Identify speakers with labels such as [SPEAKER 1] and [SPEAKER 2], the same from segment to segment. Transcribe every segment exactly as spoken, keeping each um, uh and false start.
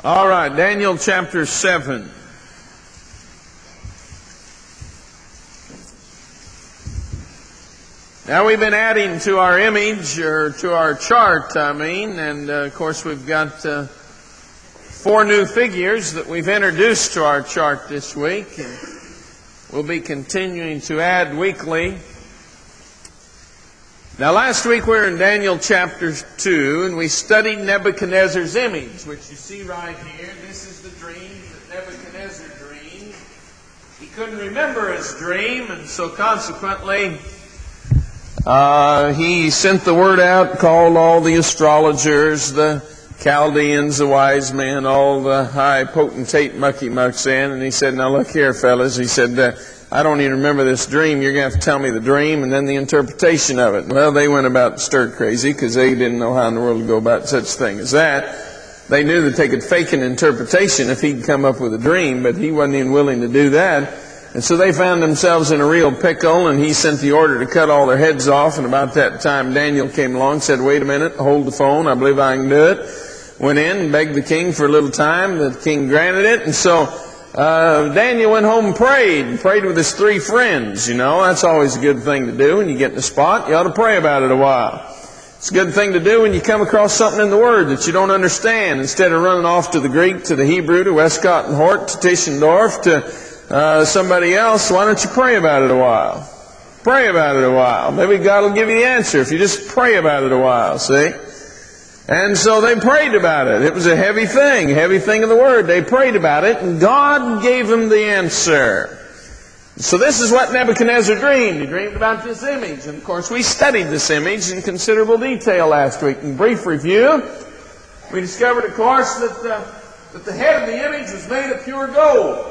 [SPEAKER 1] All right, Daniel chapter seven. Now we've been adding to our image, or to our chart, I mean, and uh, of course we've got uh, four new figures that we've introduced to our chart this week. And we'll be continuing to add weekly. Now last week we were in Daniel chapter two, and we studied Nebuchadnezzar's image, which you see right here. This is the dream that Nebuchadnezzar dreamed. He couldn't remember his dream, and so consequently uh, he sent the word out, called all the astrologers, the Chaldeans, the wise men, all the high potentate mucky mucks in, and he said, now look here, fellas. He said, uh, I don't even remember this dream. You're going to have to tell me the dream and then the interpretation of it. Well, they went about stir crazy because they didn't know how in the world to go about such a thing as that. They knew that they could fake an interpretation if he'd come up with a dream, but he wasn't even willing to do that. And so they found themselves in a real pickle, and he sent the order to cut all their heads off. And about that time, Daniel came along and said, wait a minute, hold the phone. I believe I can do it. Went in and begged the king for a little time. The king granted it. And so Uh, Daniel went home and prayed, and prayed with his three friends. You know, that's always a good thing to do. When you get in a spot, you ought to pray about it a while. It's a good thing to do when you come across something in the Word that you don't understand. Instead of running off to the Greek, to the Hebrew, to Westcott and Hort, to Tischendorf, to uh, somebody else, why don't you pray about it a while? Pray about it a while. Maybe God will give you the answer if you just pray about it a while, see? And so they prayed about it. It was a heavy thing, heavy thing of the Word. They prayed about it, and God gave them the answer. So this is what Nebuchadnezzar dreamed. He dreamed about this image. And of course, we studied this image in considerable detail last week. In brief review, we discovered, of course, that, uh, that the head of the image was made of pure gold.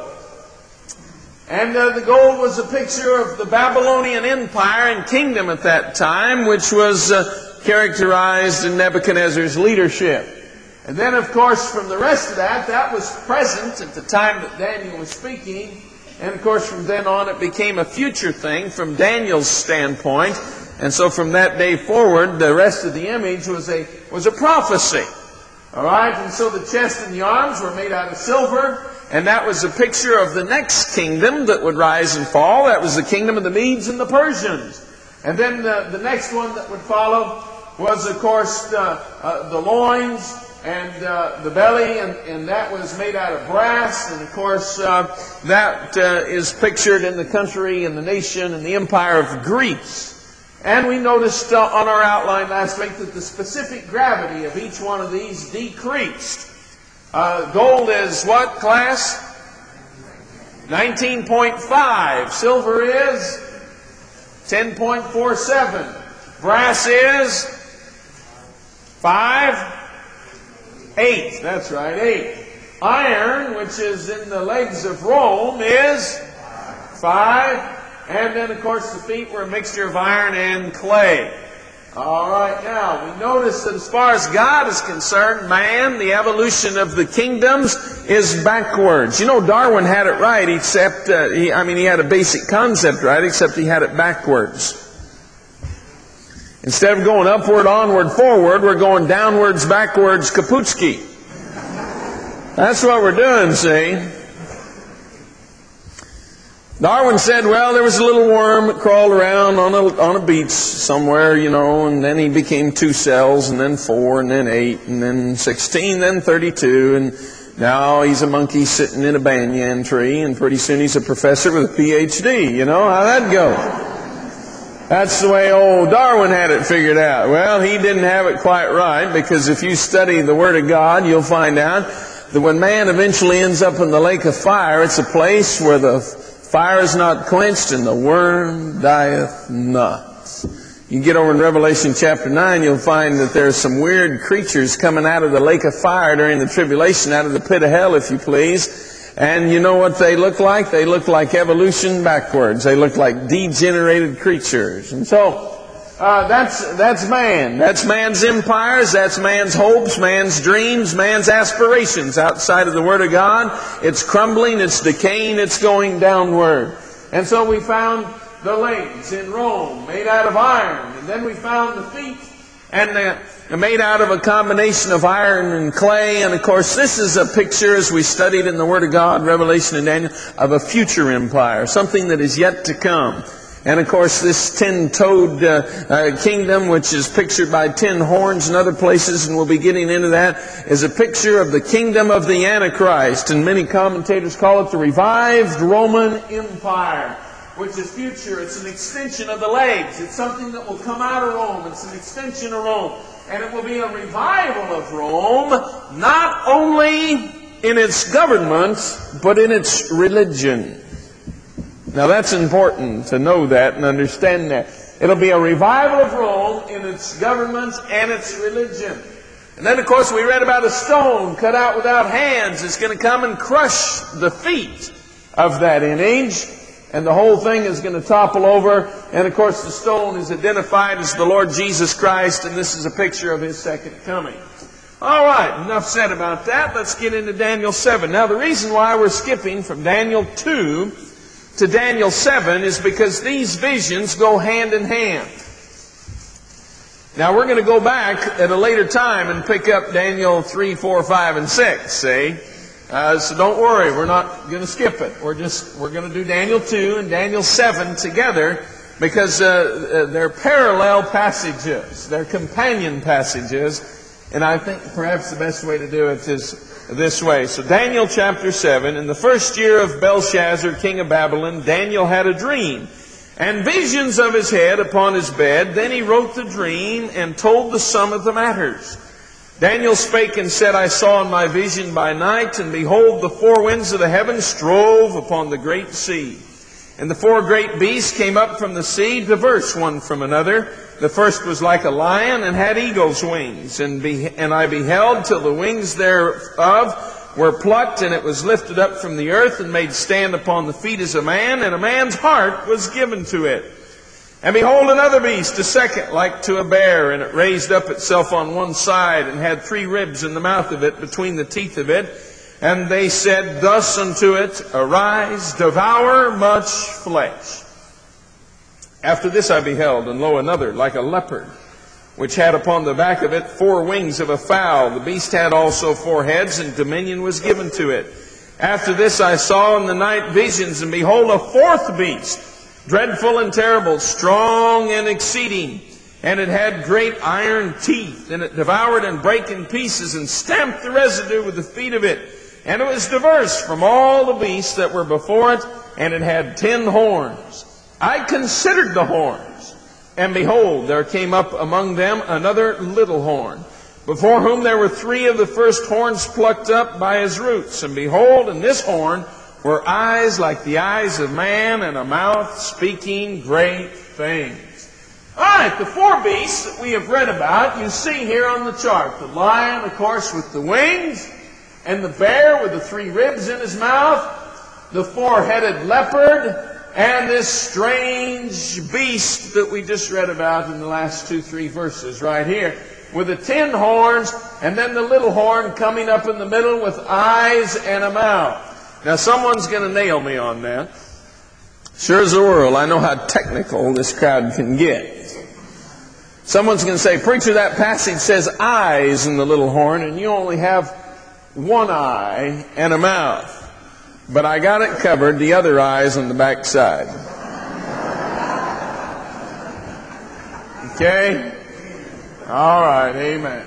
[SPEAKER 1] And uh, the gold was a picture of the Babylonian Empire and kingdom at that time, which was Uh, characterized in Nebuchadnezzar's leadership. And then, of course, from the rest of that, that was present at the time that Daniel was speaking. And, of course, from then on, it became a future thing from Daniel's standpoint. And so from that day forward, the rest of the image was a was a prophecy. All right? And so the chest and the arms were made out of silver. And that was a picture of the next kingdom that would rise and fall. That was the kingdom of the Medes and the Persians. And then the, the next one that would follow was, of course, the, uh, the loins and uh, the belly, and, and that was made out of brass. And, of course, uh, that uh, is pictured in the country and the nation and the empire of Greece. And we noticed uh, on our outline last week that the specific gravity of each one of these decreased. Uh, gold is what, class? nineteen point five. Silver is ten point four seven. Brass is five, eight. That's right, eight. Iron, which is in the legs of Rome, is five. And then, of course, the feet were a mixture of iron and clay. All right, now, we notice that as far as God is concerned, man, the evolution of the kingdoms is backwards. You know, Darwin had it right, except, uh, he, I mean, he had a basic concept right, except he had it backwards. Instead of going upward, onward, forward, we're going downwards, backwards, kaputski. That's what we're doing, see? Darwin said, well, there was a little worm that crawled around on a, on a beach somewhere, you know, and then he became two cells, and then four, and then eight, and then sixteen, then thirty-two, and now he's a monkey sitting in a banyan tree, and pretty soon he's a professor with a P H D. You know how that goes. That's the way old Darwin had it figured out. Well, he didn't have it quite right, because if you study the Word of God, you'll find out that when man eventually ends up in the lake of fire, it's a place where the fire is not quenched and the worm dieth not. You get over in Revelation chapter nine, you'll find that there's some weird creatures coming out of the lake of fire during the tribulation, out of the pit of hell, if you please. And you know what they look like? They look like evolution backwards. They look like degenerated creatures. And so, uh, that's, that's man. That's man's empires. That's man's hopes, man's dreams, man's aspirations outside of the Word of God. It's crumbling, it's decaying, it's going downward. And so we found the legs in Rome made out of iron. And then we found the feet and the, made out of a combination of iron and clay. And of course, this is a picture, as we studied in the Word of God, Revelation and Daniel, of a future empire, something that is yet to come. And of course, this ten-toed uh, uh, kingdom, which is pictured by ten horns in other places, and we'll be getting into that, is a picture of the kingdom of the Antichrist. And many commentators call it the revived Roman Empire, which is future. It's an extension of the legs. It's something that will come out of Rome. It's an extension of Rome. And it will be a revival of Rome, not only in its government, but in its religion. Now that's important to know that and understand that. It'll be a revival of Rome in its government and its religion. And then of course we read about a stone cut out without hands. It's going to come and crush the feet of that image. And the whole thing is going to topple over. And of course the stone is identified as the Lord Jesus Christ. And this is a picture of His second coming. All right, enough said about that. Let's get into Daniel seven. Now the reason why we're skipping from Daniel two to Daniel seven is because these visions go hand in hand. Now we're going to go back at a later time and pick up Daniel three, four, five, and six, see? Uh, so don't worry, we're not going to skip it. We're just, we're going to do Daniel two and Daniel seven together because uh, uh, they're parallel passages. They're companion passages. And I think perhaps the best way to do it is this way. So Daniel chapter seven, in the first year of Belshazzar, king of Babylon, Daniel had a dream, and visions of his head upon his bed. Then he wrote the dream and told the sum of the matters. Daniel spake and said, I saw in my vision by night, and behold, the four winds of the heavens strove upon the great sea. And the four great beasts came up from the sea, diverse one from another. The first was like a lion, and had eagle's wings. And, be, and I beheld till the wings thereof were plucked, and it was lifted up from the earth, and made stand upon the feet as a man, and a man's heart was given to it. And behold, another beast, a second, like to a bear, and it raised up itself on one side, and had three ribs in the mouth of it, between the teeth of it. And they said thus unto it, Arise, devour much flesh. After this I beheld, and lo, another, like a leopard, which had upon the back of it four wings of a fowl. The beast had also four heads, and dominion was given to it. After this I saw in the night visions, and behold, a fourth beast, dreadful and terrible, strong and exceeding. And it had great iron teeth, and it devoured and brake in pieces, and stamped the residue with the feet of it. And it was diverse from all the beasts that were before it, and it had ten horns. I considered the horns, and behold, there came up among them another little horn, before whom there were three of the first horns plucked up by his roots. And behold, in this horn were eyes like the eyes of man, and a mouth speaking great things. All right, the four beasts that we have read about, you see here on the chart. The lion, of course, with the wings, and the bear with the three ribs in his mouth, the four-headed leopard, and this strange beast that we just read about in the last two, three verses right here, with the ten horns, and then the little horn coming up in the middle with eyes and a mouth. Now someone's going to nail me on that. Sure as the world, I know how technical this crowd can get. Someone's going to say, Preacher, that passage says eyes in the little horn, and you only have one eye and a mouth. But I got it covered, the other eye's on the back side. Okay? All right, amen.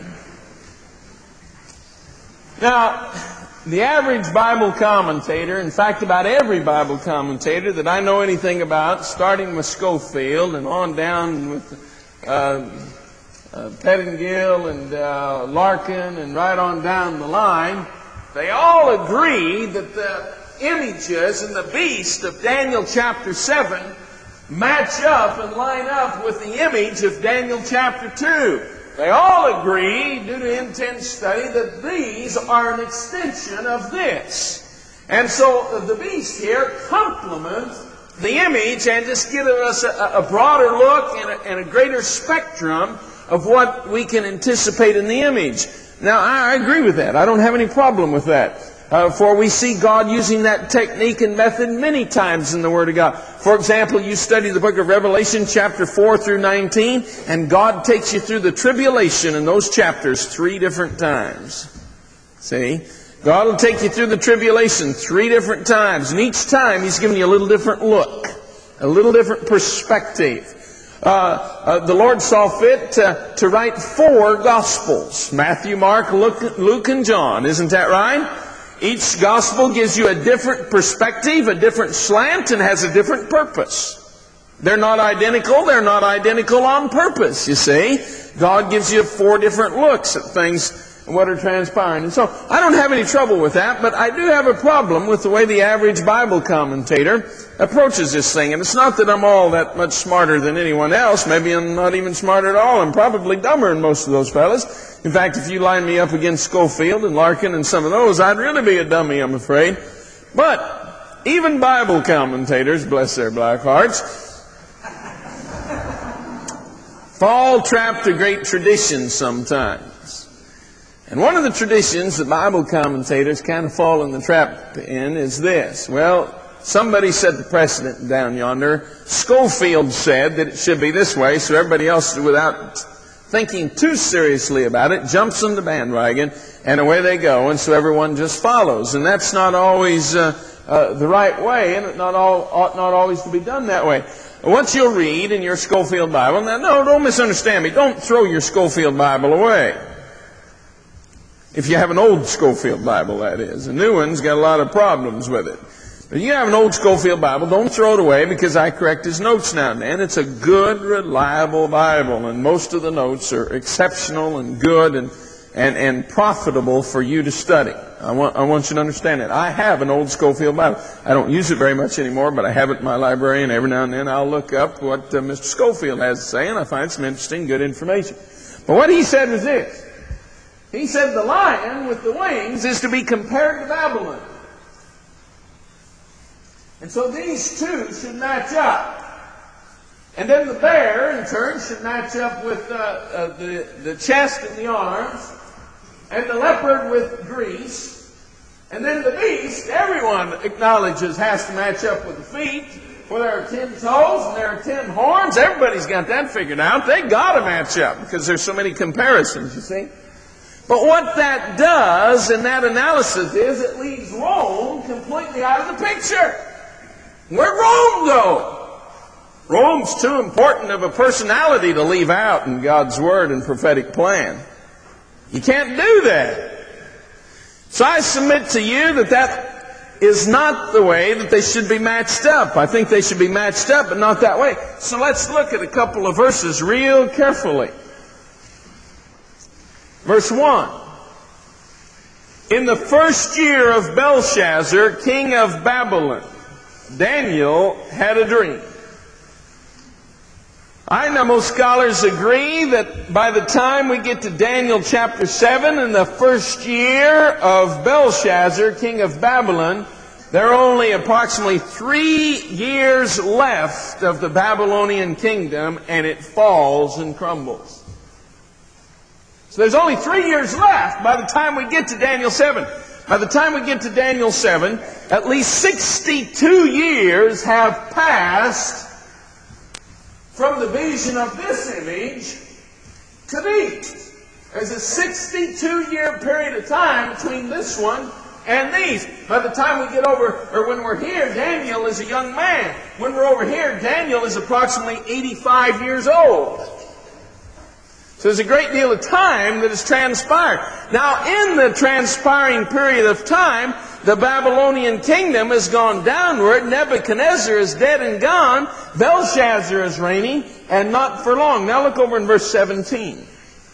[SPEAKER 1] Now, the average Bible commentator, in fact, about every Bible commentator that I know anything about, starting with Schofield and on down with uh, uh, Pettingill and uh, Larkin and right on down the line, they all agree that the images and the beast of Daniel chapter seven match up and line up with the image of Daniel chapter two. They all agree, due to intense study, that these are an extension of this. And so the beast here complements the image and just gives us a, a broader look and a, and a greater spectrum of what we can anticipate in the image. Now, I agree with that. I don't have any problem with that. Uh, for we see God using that technique and method many times in the Word of God. For example, you study the book of Revelation, chapter four through nineteen, and God takes you through the tribulation in those chapters three different times. See? God will take you through the tribulation three different times, and each time He's giving you a little different look, a little different perspective. Uh, uh, the Lord saw fit to, to write four Gospels: Matthew, Mark, Luke, Luke, and John. Isn't that right? Each Gospel gives you a different perspective, a different slant, and has a different purpose. They're not identical. They're not identical on purpose, you see. God gives you four different looks at things and what are transpiring. And so I don't have any trouble with that, but I do have a problem with the way the average Bible commentator approaches this thing. And it's not that I'm all that much smarter than anyone else. Maybe I'm not even smart at all. I'm probably dumber than most of those fellas. In fact, if you line me up against Schofield and Larkin and some of those, I'd really be a dummy, I'm afraid. But even Bible commentators, bless their black hearts, fall trapped to great traditions sometimes. And one of the traditions that Bible commentators kind of fall in the trap in is this. Well, somebody set the precedent down yonder. Schofield said that it should be this way, so everybody else, without thinking too seriously about it, jumps on the bandwagon, and away they go, and so everyone just follows. And that's not always uh, uh, the right way, and it not all, ought not always to be done that way. Once you'll read in your Schofield Bible, now, no, don't misunderstand me. Don't throw your Schofield Bible away. If you have an old Schofield Bible, that is. A new one's got a lot of problems with it. But you have an old Schofield Bible, don't throw it away, because I correct his notes now and then. It's a good, reliable Bible, and most of the notes are exceptional and good and, and, and profitable for you to study. I want, I want you to understand that. I have an old Schofield Bible. I don't use it very much anymore, but I have it in my library, and every now and then I'll look up what uh, Mister Schofield has to say, and I find some interesting, good information. But what he said was this. He said the lion with the wings is to be compared to Babylon. And so these two should match up. And then the bear, in turn, should match up with uh, uh, the, the chest and the arms, and the leopard with Greece. And then the beast, everyone acknowledges, has to match up with the feet, for there are ten toes and there are ten horns. Everybody's got that figured out. They got to match up because there's so many comparisons, you see. But what that does in that analysis is it leaves Rome completely out of the picture. Where'd Rome go? Rome's too important of a personality to leave out in God's Word and prophetic plan. You can't do that. So I submit to you that that is not the way that they should be matched up. I think they should be matched up, but not that way. So let's look at a couple of verses real carefully. Verse one. In the first year of Belshazzar, king of Babylon, Daniel had a dream. I know most scholars agree that by the time we get to Daniel chapter seven, in the first year of Belshazzar, king of Babylon, there are only approximately three years left of the Babylonian kingdom, and it falls and crumbles. So there's only three years left by the time we get to Daniel seven. By the time we get to Daniel seven, at least sixty-two years have passed from the vision of this image to these. There's a sixty-two year period of time between this one and these. By the time we get over, or when we're here, Daniel is a young man. When we're over here, Daniel is approximately eighty-five years old. So there's a great deal of time that has transpired. Now, in the transpiring period of time, the Babylonian kingdom has gone downward. Nebuchadnezzar is dead and gone. Belshazzar is reigning, and not for long. Now look over in verse seventeen.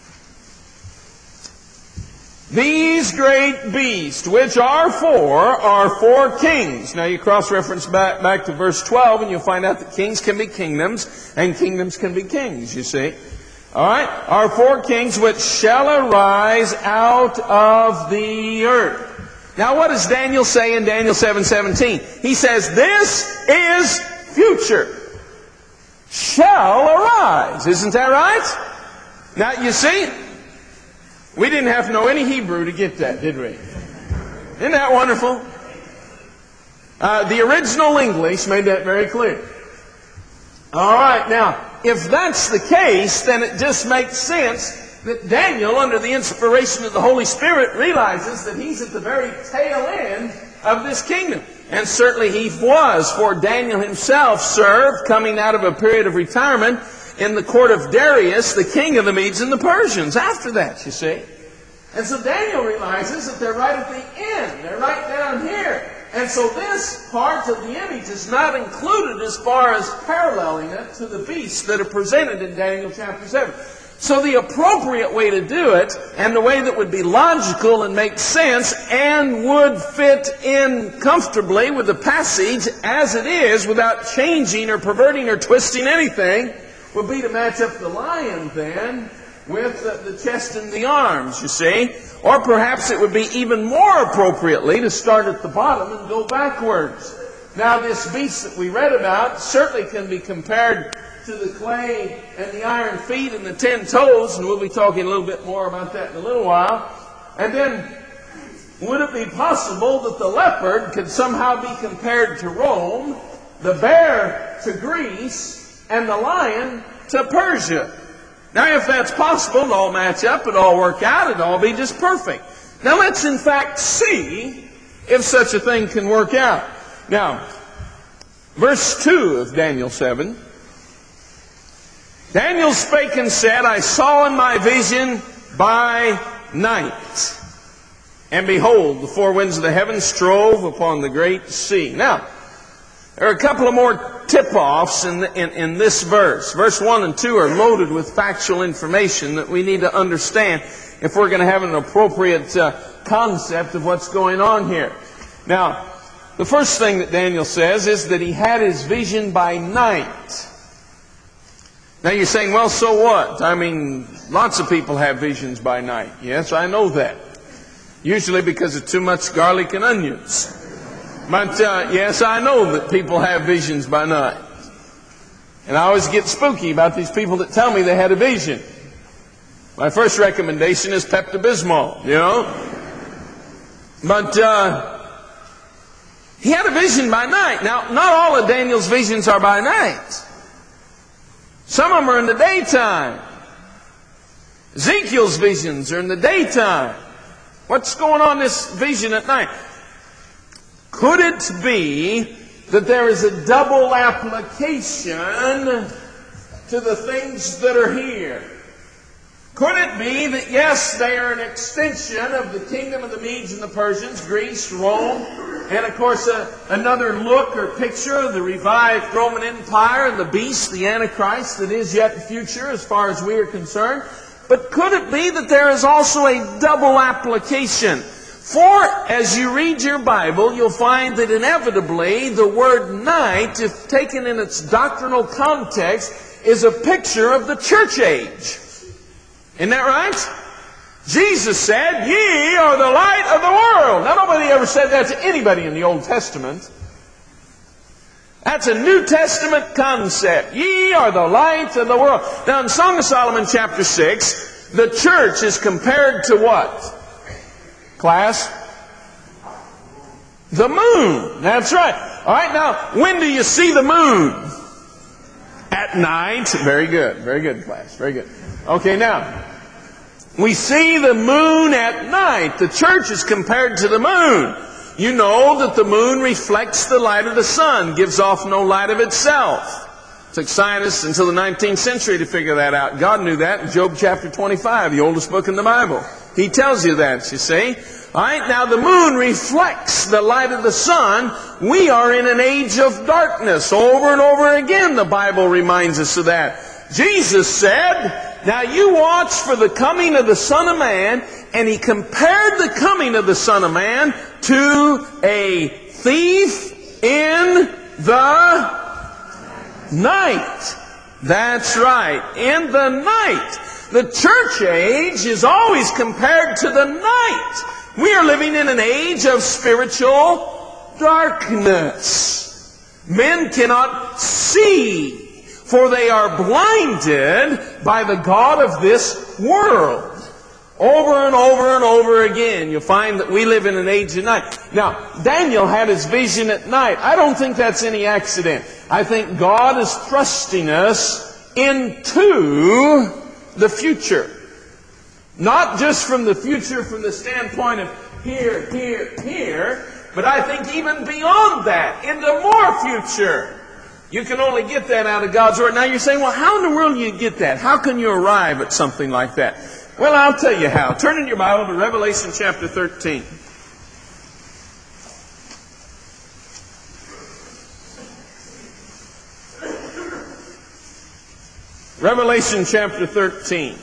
[SPEAKER 1] These great beasts, which are four, are four kings. Now you cross-reference back, back to verse twelve, and you'll find out that kings can be kingdoms, and kingdoms can be kings, you see. All right, are four kings which shall arise out of the earth. Now what does Daniel say in Daniel seven seventeen? He says, this is future. Shall arise. Isn't that right? Now you see, we didn't have to know any Hebrew to get that, did we? Isn't that wonderful? Uh, the original English made that very clear. All right, now, if that's the case, then it just makes sense that Daniel, under the inspiration of the Holy Spirit, realizes that he's at the very tail end of this kingdom. And certainly he was, for Daniel himself served, coming out of a period of retirement, in the court of Darius, the king of the Medes and the Persians, after that, you see. And so Daniel realizes that they're right at the end. They're right down here. And so this part of the image is not included as far as paralleling it to the beasts that are presented in Daniel chapter seven. So the appropriate way to do it, and the way that would be logical and make sense and would fit in comfortably with the passage as it is without changing or perverting or twisting anything, would be to match up the lion then with the, the chest and the arms, you see. Or perhaps it would be even more appropriately to start at the bottom and go backwards. Now this beast that we read about certainly can be compared to the clay and the iron feet and the ten toes, and we'll be talking a little bit more about that in a little while. And then, would it be possible that the leopard could somehow be compared to Rome, the bear to Greece, and the lion to Persia? Now, if that's possible, it'll all match up, it'll all work out, it'll all be just perfect. Now, let's in fact see if such a thing can work out. Now, verse two of Daniel seven. Daniel spake and said, I saw in my vision by night, and behold, the four winds of the heavens strove upon the great sea. Now, there are a couple of more tip-offs in, in, in this verse. Verse one and two are loaded with factual information that we need to understand if we're going to have an appropriate uh, concept of what's going on here. Now, the first thing that Daniel says is that he had his vision by night. Now you're saying, well, so what? I mean, lots of people have visions by night. Yes, I know that. Usually because of too much garlic and onions. But uh, yes, I know that people have visions by night. And I always get spooky about these people that tell me they had a vision. My first recommendation is Pepto-Bismol, you know. But uh, he had a vision by night. Now, not all of Daniel's visions are by night. Some of them are in the daytime. Ezekiel's visions are in the daytime. What's going on in this vision at night? Could it be that there is a double application to the things that are here? Could it be that, yes, they are an extension of the kingdom of the Medes and the Persians, Greece, Rome, and of course a, another look or picture of the revived Roman Empire and the beast, the Antichrist, that is yet future as far as we are concerned? But could it be that there is also a double application? For as you read your Bible, you'll find that inevitably the word night, if taken in its doctrinal context, is a picture of the church age. Isn't that right? Jesus said, ye are the light of the world. Now, nobody ever said that to anybody in the Old Testament. That's a New Testament concept. Ye are the light of the world. Now, in Song of Solomon chapter six, the church is compared to what? Class? The moon. That's right. All right, now, when do you see the moon? At night. Very good. Very good, class. Very good. Okay, now, we see the moon at night. The church is compared to the moon. You know that the moon reflects the light of the sun, gives off no light of itself. It took scientists until the nineteenth century to figure that out. God knew that in Job chapter twenty-five, the oldest book in the Bible. He tells you that, you see. All right, now the moon reflects the light of the sun. We are in an age of darkness. Over and over again, the Bible reminds us of that. Jesus said, now you watch for the coming of the Son of Man, and he compared the coming of the Son of Man to a thief in the night. That's right, in the night. The church age is always compared to the night. We are living in an age of spiritual darkness. Men cannot see, for they are blinded by the god of this world. Over and over and over again, you'll find that we live in an age of night. Now, Daniel had his vision at night. I don't think that's any accident. I think God is thrusting us into the future. Not just from the future from the standpoint of here, here, here, but I think even beyond that, into more future. You can only get that out of God's Word. Now you're saying, well, how in the world do you get that? How can you arrive at something like that? Well, I'll tell you how. Turn in your Bible to Revelation chapter thirteen. Revelation chapter thirteen.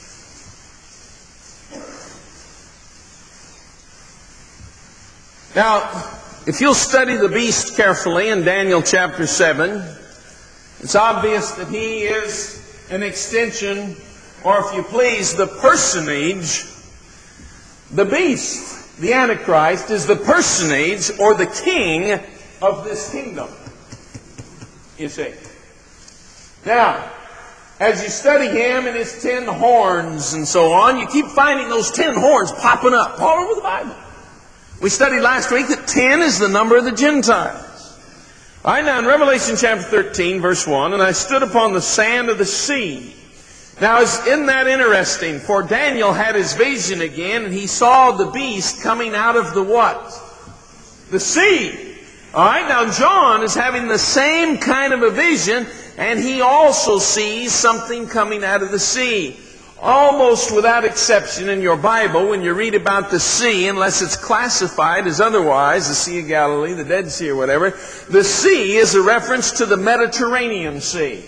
[SPEAKER 1] Now, if you'll study the beast carefully in Daniel chapter seven, it's obvious that he is an extension, or if you please, the personage. The beast, the Antichrist, is the personage or the king of this kingdom. You see. Now, as you study him and his ten horns and so on, you keep finding those ten horns popping up all over the Bible. We studied last week that ten is the number of the Gentiles. All right, now in Revelation chapter thirteen, verse one, and I stood upon the sand of the sea. Now, isn't that interesting? For Daniel had his vision again, and he saw the beast coming out of the what? The sea. All right, now John is having the same kind of a vision, and he also sees something coming out of the sea. Almost without exception in your Bible, when you read about the sea, unless it's classified as otherwise, the Sea of Galilee, the Dead Sea or whatever, the sea is a reference to the Mediterranean Sea.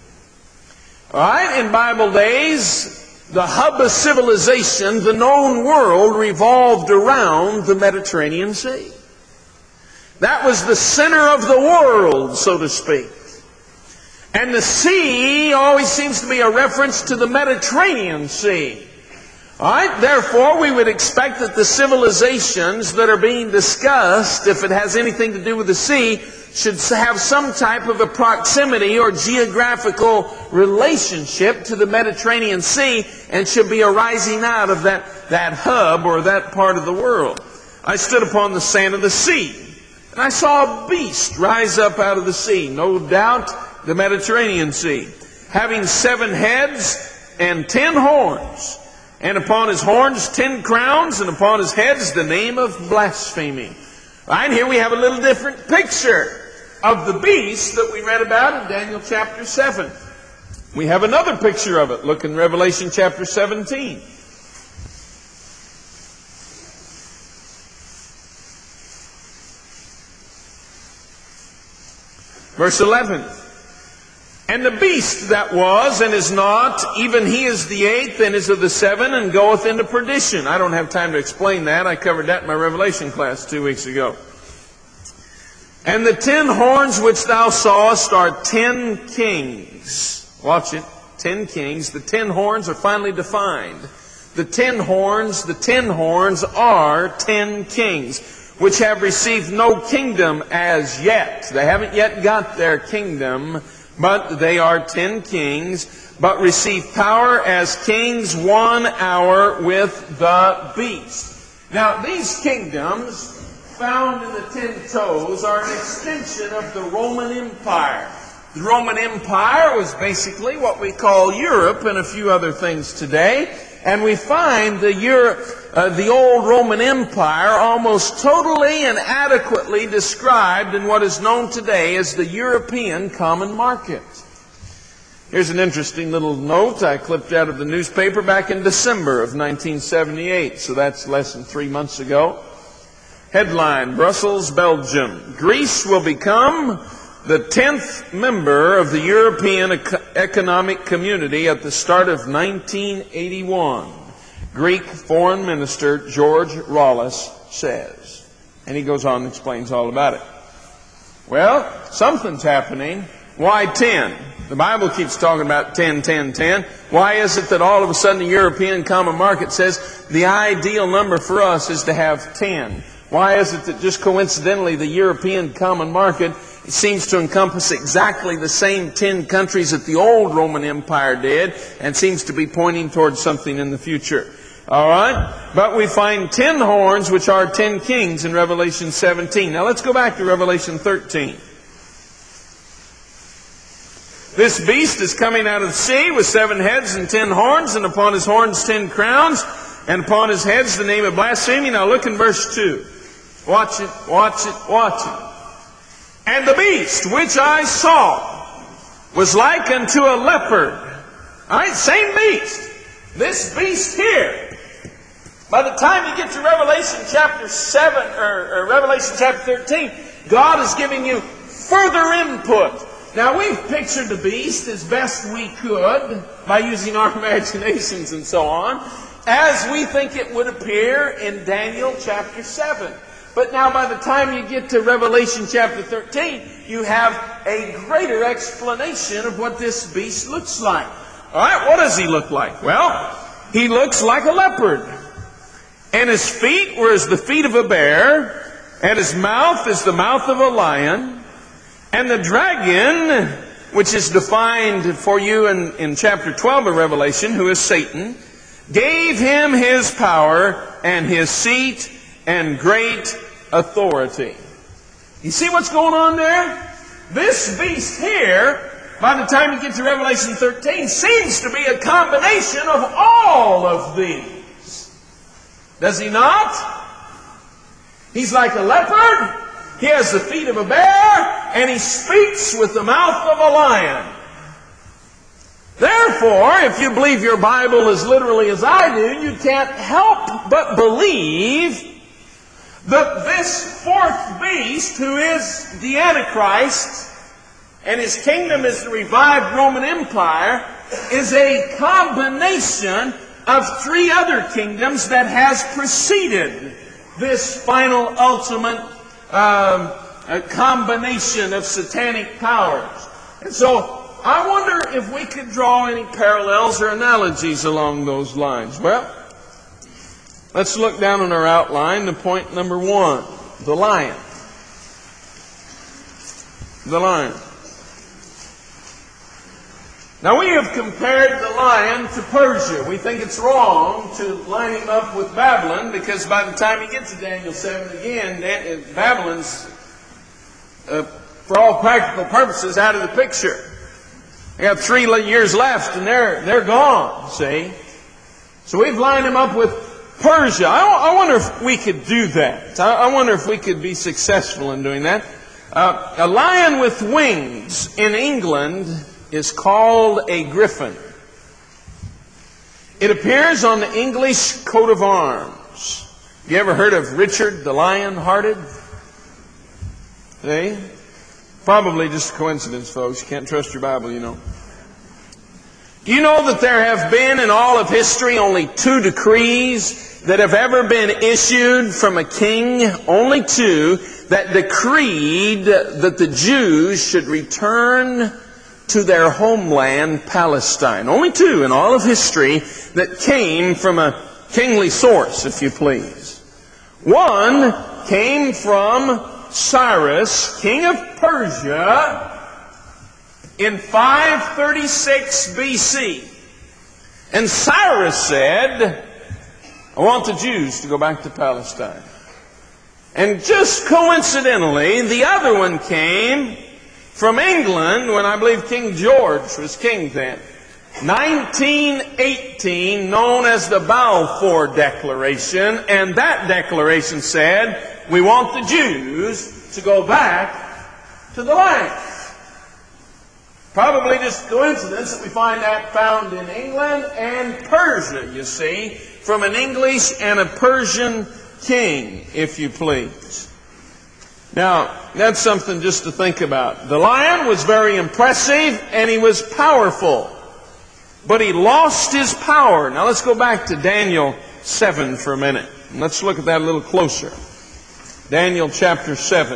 [SPEAKER 1] All right, in Bible days, the hub of civilization, the known world, revolved around the Mediterranean Sea. That was the center of the world, so to speak. And the sea always seems to be a reference to the Mediterranean Sea. All right, therefore, we would expect that the civilizations that are being discussed, if it has anything to do with the sea, should have some type of a proximity or geographical relationship to the Mediterranean Sea and should be arising out of that, that hub or that part of the world. I stood upon the sand of the sea, and I saw a beast rise up out of the sea, no doubt the Mediterranean Sea, having seven heads and ten horns, and upon his horns ten crowns, and upon his heads the name of blasphemy. Right here we have a little different picture of the beast that we read about in Daniel chapter seven. We have another picture of it. Look in Revelation chapter seventeen. Verse eleven. And the beast that was and is not, even he is the eighth and is of the seven and goeth into perdition. I don't have time to explain that. I covered that in my Revelation class two weeks ago. And the ten horns which thou sawest are ten kings. Watch it. Ten kings. The ten horns are finally defined. The ten horns, the ten horns are ten kings, which have received no kingdom as yet. They haven't yet got their kingdom, but they are ten kings, but receive power as kings one hour with the beast. Now, these kingdoms found in the ten toes are an extension of the Roman Empire. The Roman Empire was basically what we call Europe and a few other things today. And we find the Europe, uh, the old Roman Empire almost totally and adequately described in what is known today as the European common market. Here's an interesting little note I clipped out of the newspaper back in December of nineteen seventy-eight, so that's less than three months ago. Headline, Brussels, Belgium. Greece will become the tenth member of the European Economic Community at the start of nineteen eighty-one. Greek Foreign Minister George Rollis says. And he goes on and explains all about it. Well, something's happening. Why ten? The Bible keeps talking about ten, ten, ten. Why is it that all of a sudden the European Common Market says the ideal number for us is to have ten? Why is it that just coincidentally the European Common Market seems to encompass exactly the same ten countries that the old Roman Empire did and seems to be pointing towards something in the future? All right? But we find ten horns, which are ten kings in Revelation seventeen. Now let's go back to Revelation thirteen. This beast is coming out of the sea with seven heads and ten horns, and upon his horns ten crowns, and upon his heads the name of blasphemy. Now look in verse two. Watch it, watch it, watch it. And the beast which I saw was like unto a leopard. All right, same beast. This beast here. By the time you get to Revelation chapter seven, or, or Revelation chapter thirteen, God is giving you further input. Now, we've pictured the beast as best we could by using our imaginations and so on, as we think it would appear in Daniel chapter seven. But now by the time you get to Revelation chapter thirteen, you have a greater explanation of what this beast looks like. All right, what does he look like? Well, he looks like a leopard. And his feet were as the feet of a bear, and his mouth is the mouth of a lion. And the dragon, which is defined for you in, in chapter twelve of Revelation, who is Satan, gave him his power and his seat and great authority. You see what's going on there? This beast here, by the time you get to Revelation thirteen, seems to be a combination of all of these. Does he not? He's like a leopard. He has the feet of a bear, and he speaks with the mouth of a lion. Therefore, if you believe your Bible as literally as I do, you can't help but believe that this fourth beast, who is the Antichrist, and his kingdom is the revived Roman Empire, is a combination of three other kingdoms that has preceded this final ultimate um, combination of satanic powers. And so, I wonder if we could draw any parallels or analogies along those lines. Well, let's look down on our outline to point number one, the lion. The lion. Now, we have compared the lion to Persia. We think it's wrong to line him up with Babylon, because by the time you get to Daniel seven again, Babylon's, uh, for all practical purposes, out of the picture. They got three years left, and they're they're gone, see? So we've lined him up with Persia. I, I wonder if we could do that. I, I wonder if we could be successful in doing that. Uh, a lion with wings in England is called a griffin. It appears on the English coat of arms. Have you ever heard of Richard the Lion-Hearted? See? Probably just a coincidence, folks. You can't trust your Bible, you know. Do you know that there have been in all of history only two decrees that have ever been issued from a king? Only two that decreed that the Jews should return to their homeland, Palestine. Only two in all of history that came from a kingly source, if you please. One came from Cyrus, king of Persia, in five thirty-six B C. And Cyrus said, I want the Jews to go back to Palestine. And just coincidentally, the other one came from England when I believe King George was king then. nineteen eighteen, known as the Balfour Declaration. And that declaration said, we want the Jews to go back to the land. Probably just coincidence that we find that found in England and Persia, you see, from an English and a Persian king, if you please. Now, that's something just to think about. The lion was very impressive and he was powerful, but he lost his power. Now, let's go back to Daniel seven for a minute. And let's look at that a little closer. Daniel chapter seven.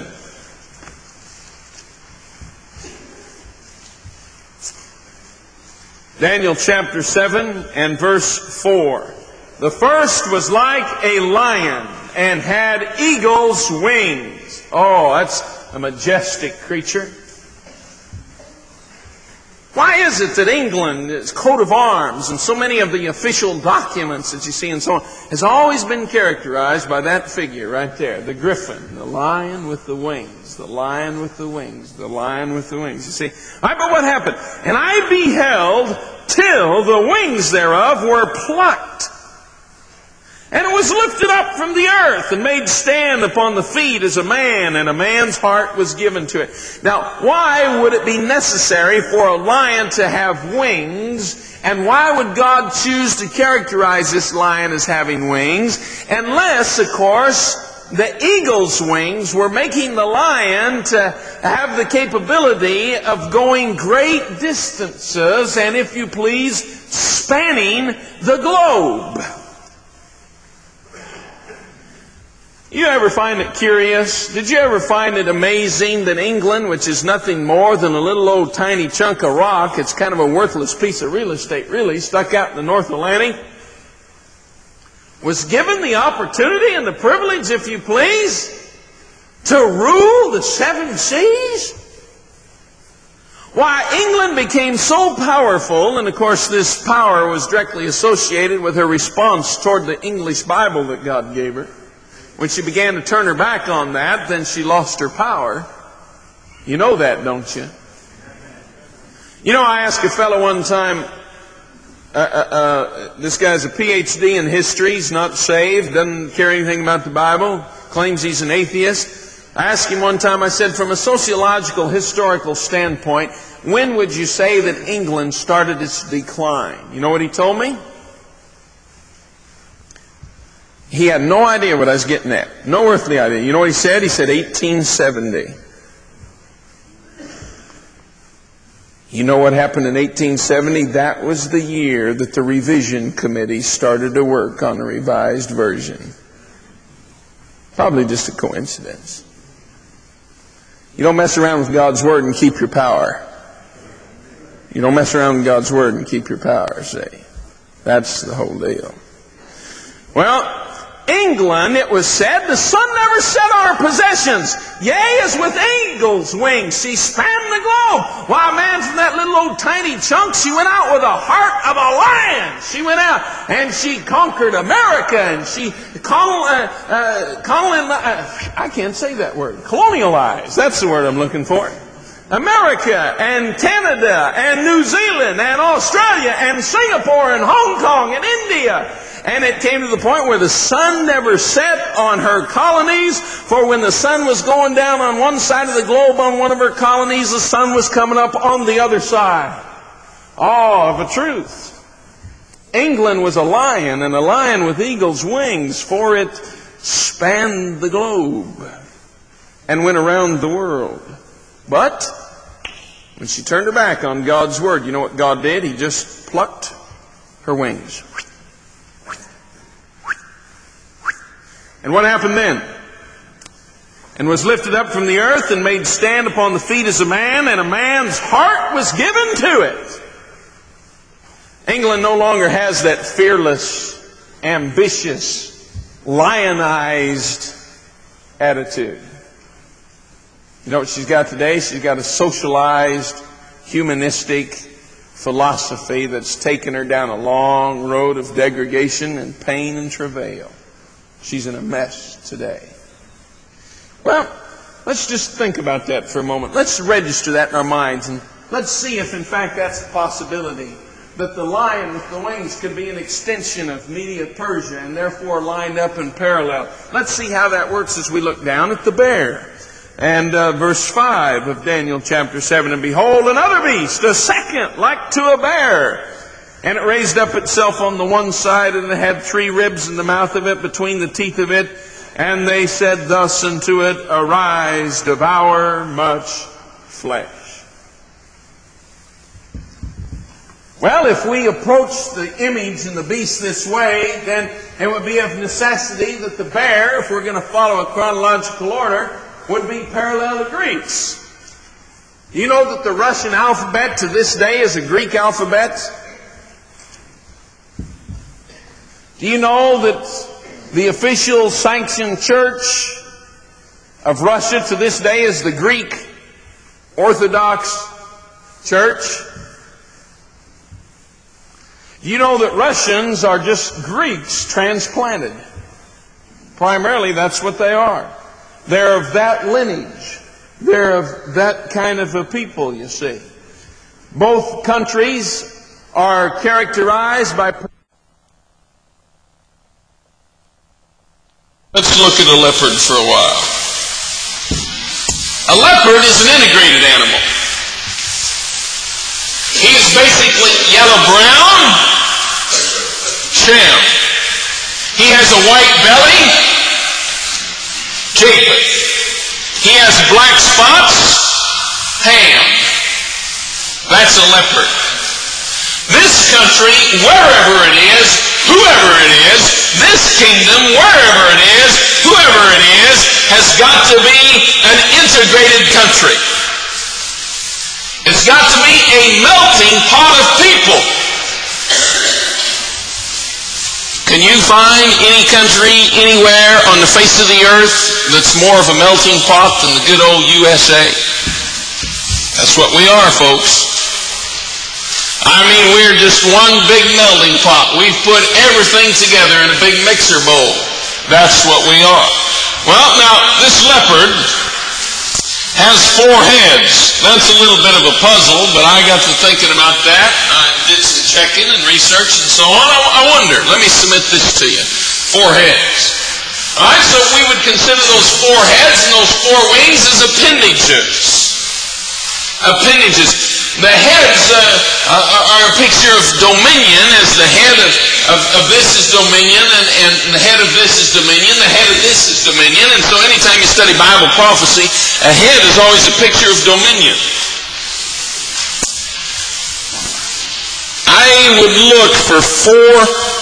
[SPEAKER 1] Daniel chapter seven and verse four. The first was like a lion and had eagle's wings. Oh, that's a majestic creature. Why is it that England's coat of arms and so many of the official documents that you see and so on has always been characterized by that figure right there, the griffin, the lion with the wings, the lion with the wings, the lion with the wings. You see, all right, but what happened? And I beheld till the wings thereof were plucked. And it was lifted up from the earth and made stand upon the feet as a man, and a man's heart was given to it. Now, why would it be necessary for a lion to have wings? And why would God choose to characterize this lion as having wings? Unless, of course, the eagle's wings were making the lion to have the capability of going great distances, and if you please, spanning the globe. You ever find it curious? Did you ever find it amazing that England, which is nothing more than a little old tiny chunk of rock, it's kind of a worthless piece of real estate really, stuck out in the North Atlantic, was given the opportunity and the privilege, if you please, to rule the seven seas? Why, England became so powerful, and of course this power was directly associated with her response toward the English Bible that God gave her. When she began to turn her back on that, then she lost her power. You know that, don't you? You know, I asked a fellow one time, uh, uh, uh, this guy's a P H D in history, he's not saved, doesn't care anything about the Bible, claims he's an atheist. I asked him one time, I said, from a sociological, historical standpoint, when would you say that England started its decline? You know what he told me? He had no idea what I was getting at. No earthly idea. You know what he said? He said eighteen seventy. You know what happened in eighteen seventy? That was the year that the revision committee started to work on a revised version. Probably just a coincidence. You don't mess around with God's Word and keep your power. You don't mess around with God's Word and keep your power, see. That's the whole deal. Well, England, it was said, the sun never set on her possessions. Yea, as with eagle's wings, she spanned the globe. Why, man, from that little old tiny chunk, she went out with the heart of a lion. She went out and she conquered America, and she col- uh, uh, colon- uh, I can't say that word. Colonialized. That's the word I'm looking for. America and Canada and New Zealand and Australia and Singapore and Hong Kong and India. And it came to the point where the sun never set on her colonies, for when the sun was going down on one side of the globe on one of her colonies, the sun was coming up on the other side. Oh, of a truth. England was a lion, and a lion with eagle's wings, for it spanned the globe and went around the world. But when she turned her back on God's Word, you know what God did? He just plucked her wings. And what happened then? And was lifted up from the earth and made stand upon the feet as a man, and a man's heart was given to it. England no longer has that fearless, ambitious, lionized attitude. You know what she's got today? She's got a socialized, humanistic philosophy that's taken her down a long road of degradation and pain and travail. She's in a mess today. Well, let's just think about that for a moment. Let's register that in our minds, and let's see if in fact that's a possibility, that the lion with the wings could be an extension of Media-Persia and therefore lined up in parallel. Let's see how that works as we look down at the bear. And uh, verse five of Daniel chapter seven, and behold, another beast, a second, like to a bear. And it raised up itself on the one side, and it had three ribs in the mouth of it, between the teeth of it. And they said thus unto it, arise, devour much flesh. Well, if we approach the image and the beast this way, then it would be of necessity that the bear, if we're going to follow a chronological order, would be parallel to Greeks. Do you know that the Russian alphabet to this day is a Greek alphabet? Do you know that the official sanctioned church of Russia to this day is the Greek Orthodox Church? You know that Russians are just Greeks transplanted. Primarily, that's what they are. They're of that lineage. They're of that kind of a people, you see. Both countries are characterized by...
[SPEAKER 2] Let's look at a leopard for a while. A leopard is an integrated animal. He is basically yellow-brown, sham. He has a white belly, Japheth. He has black spots, Ham. That's a leopard. This country, wherever it is, whoever it is, this kingdom, wherever it is, whoever it is, has got to be an integrated country. It's got to be a melting pot of people. Can you find any country anywhere on the face of the earth that's more of a melting pot than the good old U S A? That's what we are, folks. I mean, we're just one big melting pot. We've put everything together in a big mixer bowl. That's what we are. Well, now, this leopard has four heads. That's a little bit of a puzzle, but I got to thinking about that. I did some checking and research and so on. I, I wonder, let me submit this to you. Four heads. All right, so we would consider those four heads and those four wings as appendages. Appendages. The heads uh, are a picture of dominion, as the head of, of, of this is dominion, and, and the head of this is dominion, the head of this is dominion. And so anytime you study Bible prophecy, a head is always a picture of dominion. I would look for four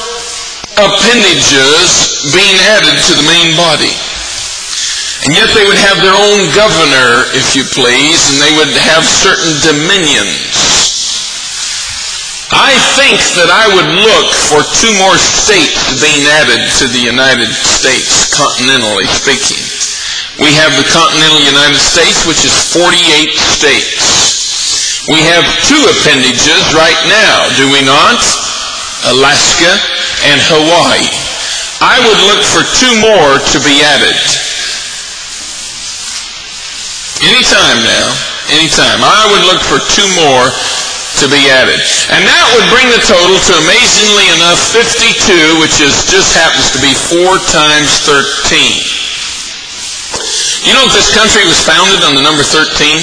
[SPEAKER 2] appendages being added to the main body. And yet they would have their own governor, if you please, and they would have certain dominions. I think that I would look for two more states being added to the United States, continentally speaking. We have the continental United States, which is forty-eight states. We have two appendages right now, do we not? Alaska and Hawaii. I would look for two more to be added. Anytime now, anytime. I would look for two more to be added. And that would bring the total to, amazingly enough, fifty-two, which is just happens to be four times thirteen. You know that this country was founded on the number thirteen?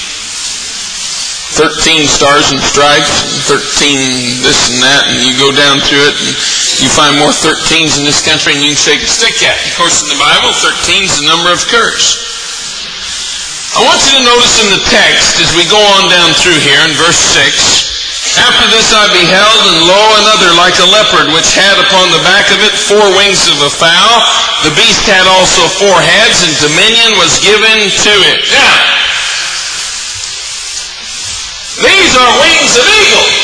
[SPEAKER 2] thirteen stars and stripes, and thirteen this and that, and you go down to it, and you find more thirteens in this country, and you can shake a stick at it. Of course, in the Bible, thirteen is the number of curse. I want you to notice in the text, as we go on down through here in verse six, after this I beheld, and lo, another like a leopard, which had upon the back of it four wings of a fowl. The beast had also four heads, and dominion was given to it. Now, these are wings of eagles.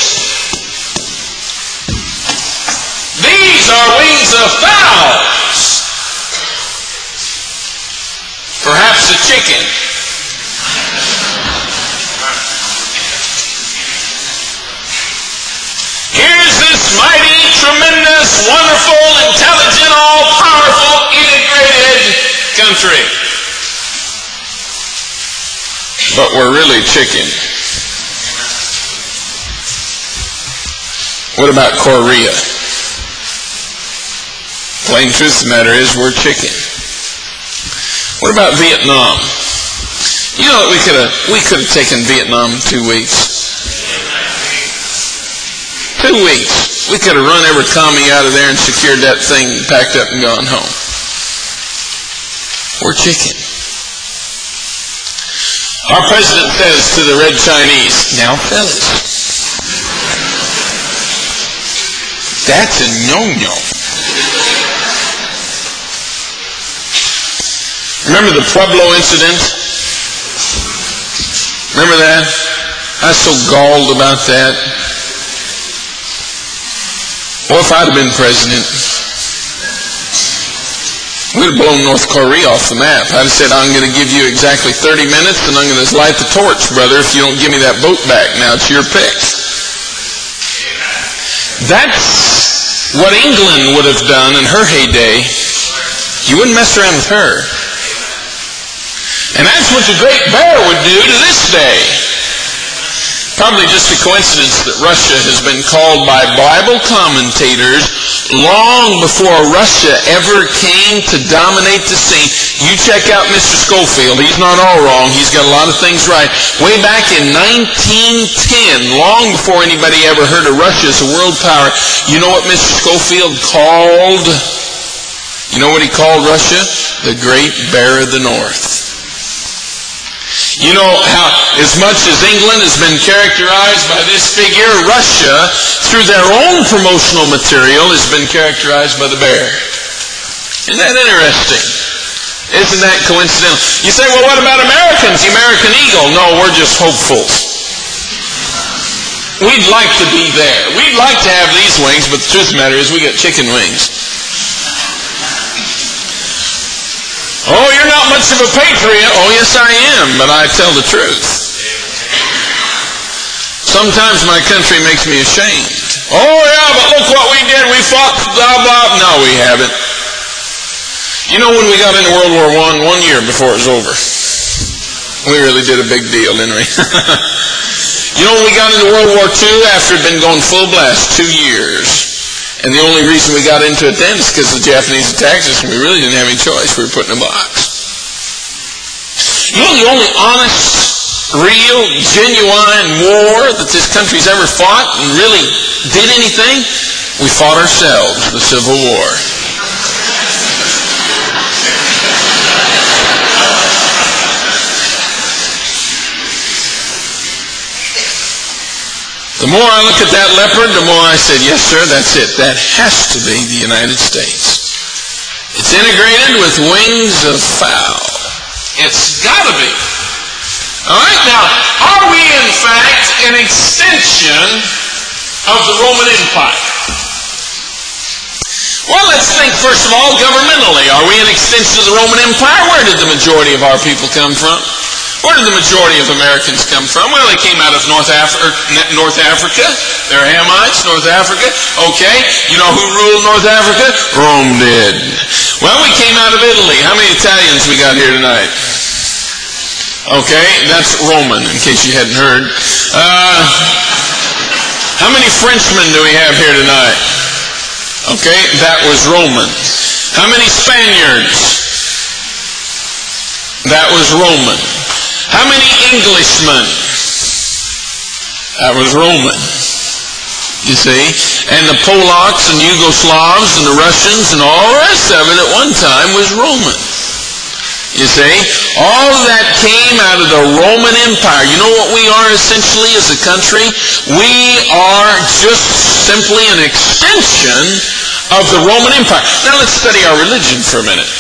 [SPEAKER 2] These are wings of fowls. Perhaps a chicken. Here's this mighty, tremendous, wonderful, intelligent, all-powerful, integrated country. But we're really chicken. What about Korea? Plain truth of the matter is we're chicken. What about Vietnam? You know, we could have we could have taken Vietnam in two weeks. Two weeks. We could have run every commie out of there and secured that thing, packed up and gone home. We're chicken. Our president says to the Red Chinese, now fellas, that's a no-no. Remember the Pueblo incident? Remember that? I was so galled about that. Well, if I'd have been president, we'd have blown North Korea off the map. I'd have said, I'm going to give you exactly thirty minutes, and I'm going to light the torch, brother, if you don't give me that boat back. Now it's your pick. That's what England would have done in her heyday. You wouldn't mess around with her. And that's what the Great Bear would do to this day. Probably just a coincidence that Russia has been called by Bible commentators long before Russia ever came to dominate the scene. You check out Mister Scofield. He's not all wrong. He's got a lot of things right. Way back in nineteen ten, long before anybody ever heard of Russia as a world power, you know what Mister Scofield called? You know what he called Russia? The Great Bear of the North. You know how, as much as England has been characterized by this figure, Russia, through their own promotional material, has been characterized by the bear. Isn't that interesting? Isn't that coincidental? You say, well, what about Americans? The American eagle? No, we're just hopefuls. We'd like to be there. We'd like to have these wings, but the truth of the matter is we got chicken wings. Oh, you're not much of a patriot. Oh, yes, I am, but I tell the truth. Sometimes my country makes me ashamed. Oh, yeah, but look what we did. We fought, blah, blah. No, we haven't. You know, when we got into World War One, one year before it was over, we really did a big deal, didn't we? You know, when we got into World War Two, after it had been going full blast, two years. And the only reason we got into it then is because the Japanese attacked us and we really didn't have any choice. We were put in a box. You know the only honest, real, genuine war that this country's ever fought and really did anything? We fought ourselves, the Civil War. The more I look at that leopard, the more I said, yes, sir, that's it. That has to be the United States. It's integrated with wings of fowl. It's got to be. All right, now, are we in fact an extension of the Roman Empire? Well, let's think first of all governmentally. Are we an extension of the Roman Empire? Where did the majority of our people come from? Where did the majority of Americans come from? Well, they came out of North, Af- North Africa. They're Hamites, North Africa. Okay, you know who ruled North Africa? Rome did. Well, we came out of Italy. How many Italians we got here tonight? Okay, that's Roman, in case you hadn't heard. Uh, how many Frenchmen do we have here tonight? Okay, that was Roman. How many Spaniards? That was Roman. How many Englishmen? That was Roman. You see? And the Polacks and Yugoslavs and the Russians and all the rest of it at one time was Roman. You see? All of that came out of the Roman Empire. You know what we are essentially as a country? We are just simply an extension of the Roman Empire. Now let's study our religion for a minute.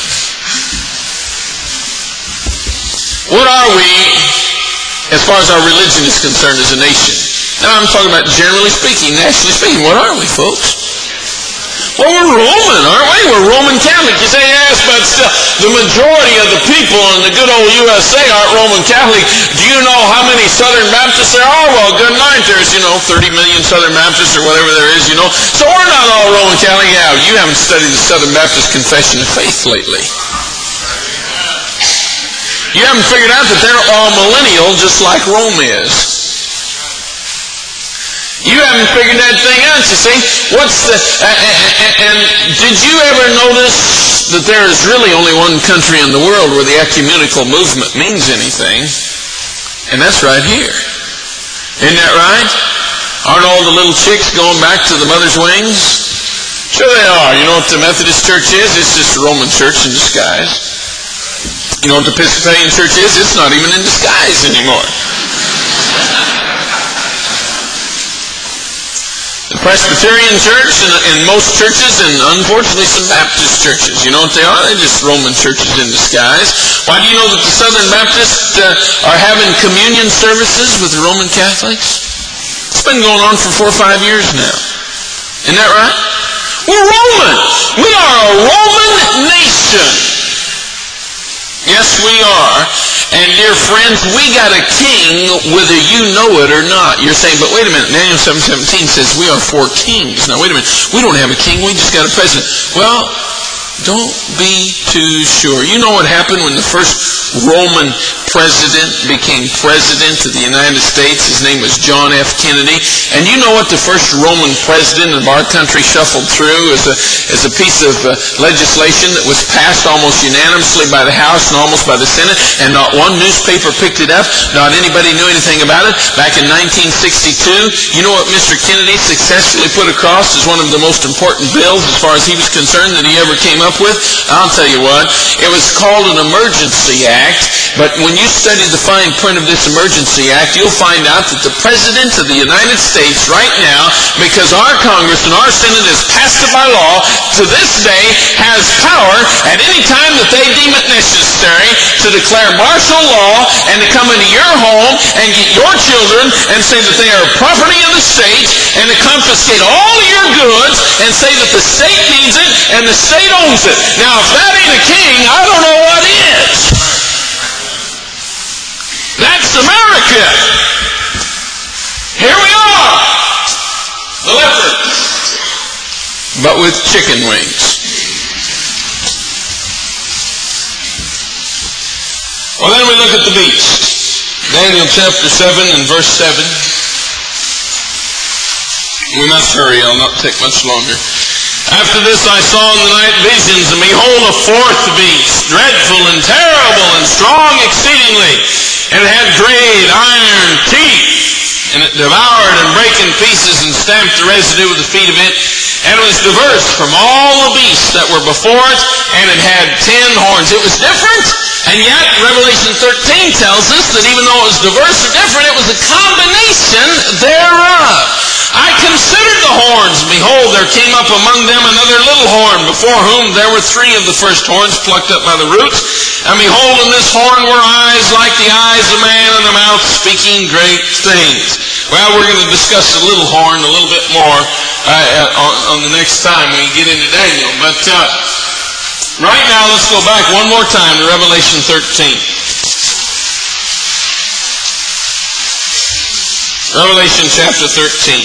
[SPEAKER 2] What are we, as far as our religion is concerned as a nation? Now I'm talking about generally speaking, nationally speaking. What are we, folks? Well, we're Roman, aren't we? We're Roman Catholic. You say, yes, but still, the majority of the people in the good old U S A aren't Roman Catholic. Do you know how many Southern Baptists there are? Well, good night. There's, you know, thirty million Southern Baptists or whatever there is, you know. So we're not all Roman Catholic. Yeah, you haven't studied the Southern Baptist Confession of Faith lately. You haven't figured out that they're all millennial just like Rome is. You haven't figured that thing out, you see. What's the... Uh, and did you ever notice that there is really only one country in the world where the ecumenical movement means anything? And that's right here. Isn't that right? Aren't all the little chicks going back to the mother's wings? Sure they are. You know what the Methodist Church is? It's just a Roman church in disguise. You know what the Episcopalian Church is? It's not even in disguise anymore. The Presbyterian Church and, and most churches, and unfortunately some Baptist churches, you know what they are? They're just Roman churches in disguise. Why do you know that the Southern Baptists uh, are having communion services with the Roman Catholics? It's been going on for four or five years now. Isn't that right? We're Roman. We are a Roman nation. Yes, Yes, we are. And dear friends, we got a king whether you know it or not. You're saying, but wait a minute, Daniel seven seventeen says we are four kings. Now wait a minute, we don't have a king, we just got a president. Well, don't be too sure. You know what happened when the first Roman president became president of the United States? His name was John F. Kennedy. And you know what the first Roman president of our country shuffled through as a, as a piece of uh, legislation that was passed almost unanimously by the House and almost by the Senate, and not one newspaper picked it up, not anybody knew anything about it. Back in nineteen sixty-two, you know what Mister Kennedy successfully put across as one of the most important bills as far as he was concerned that he ever came up with? I'll tell you what, it was called an Emergency Act, but when you study the fine print of this Emergency Act, you'll find out that the President of the United States right now, because our Congress and our Senate has passed it by law, to this day has power at any time that they deem it necessary to declare martial law and to come into your home and get your children and say that they are property of the state and to confiscate all of your goods and say that the state needs it and the state owns it. Now, if that ain't a king, I don't know what is. That's America. Here we are, the leopard, but with chicken wings. Well, then we look at the beast. Daniel chapter seven and verse seven. We must hurry, I'll not take much longer. After this I saw in the night visions, and behold, a fourth beast, dreadful and terrible and strong exceedingly, and it had great iron teeth, and it devoured and brake in pieces and stamped the residue with the feet of it, and it was diverse from all the beasts that were before it, and it had ten horns. It was different, and yet Revelation thirteen tells us that even though it was diverse or different, it was a combination thereof. I considered the horns, and behold, there came up among them another little horn, before whom there were three of the first horns plucked up by the roots. And behold, in this horn were eyes like the eyes of man, and a mouth speaking great things. Well, we're going to discuss the little horn a little bit more uh, on, on the next time we get into Daniel. But uh, right now, let's go back one more time to Revelation thirteen. Revelation chapter thirteen.